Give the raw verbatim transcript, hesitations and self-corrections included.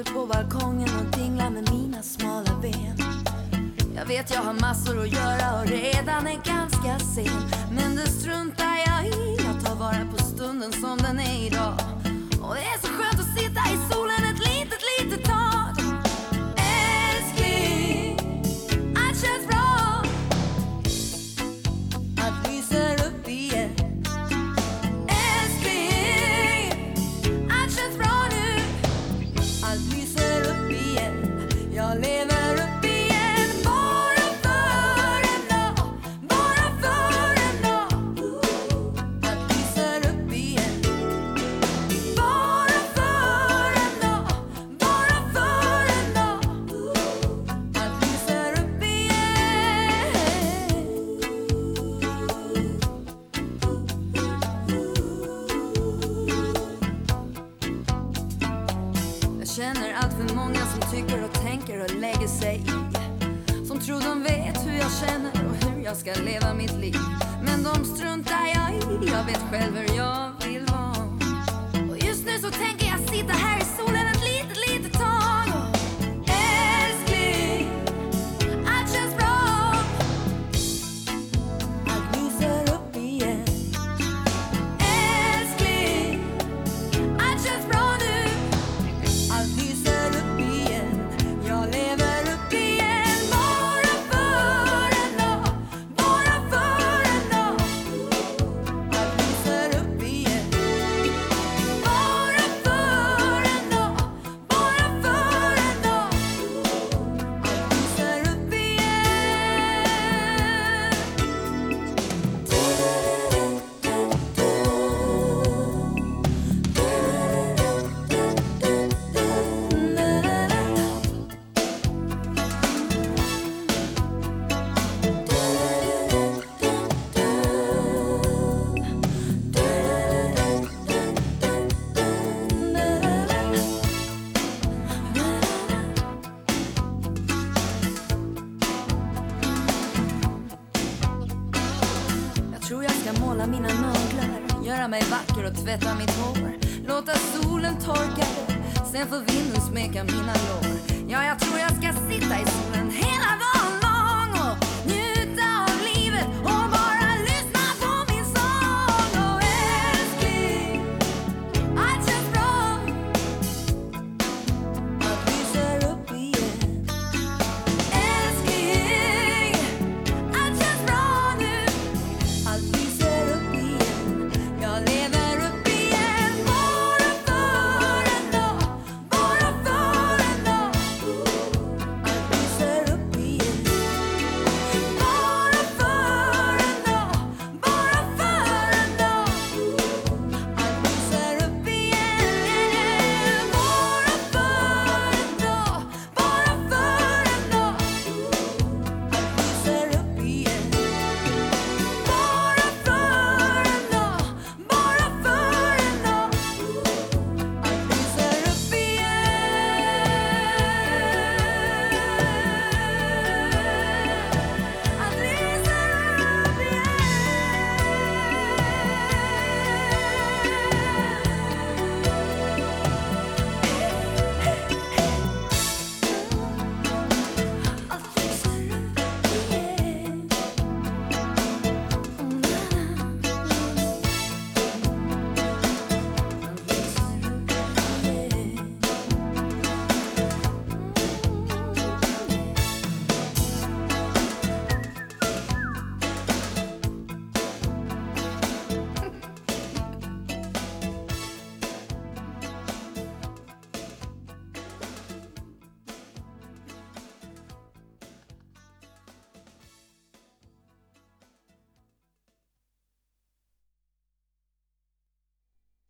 sitter på balkongen och dinglar med mina smala ben. Jag vet jag har massor att göra och redan är ganska sen, men det struntar jag i. Jag tar vara på stunden som den är idag. Och det är så skönt att sitta i solen ett litet, litet tag. Älskling, allt känns bra. Allt lyser upp igen. Älskling, allt känns bra nu. Allt lyser upp igen. Jag lever upp igen. Känner allt för många som tycker och tänker och lägger sig i, som tror de vet hur jag känner och hur jag ska leva mitt liv. Men de struntar jag i, jag vet själv hur jag vill vara. Och just nu så tänker jag sitta här i solen ett litet, litet tag. Älskling, allt känns bra. Allt lyser upp igen. Älskling, allt känns bra nu. Allt lyser upp igen. Jag lever upp igen. Bara för en dag. Bara för en dag. Allt lyser upp igen. Bara för en dag. Bara för en dag. Allt lyser upp igen. Jag tror jag ska måla mina naglar, göra mig vacker och tvätta mitt hår, låta solen torka det, sen får vinden smeka mina lår. Ja, jag tror jag ska sitta i solen hela dagen lång och njuta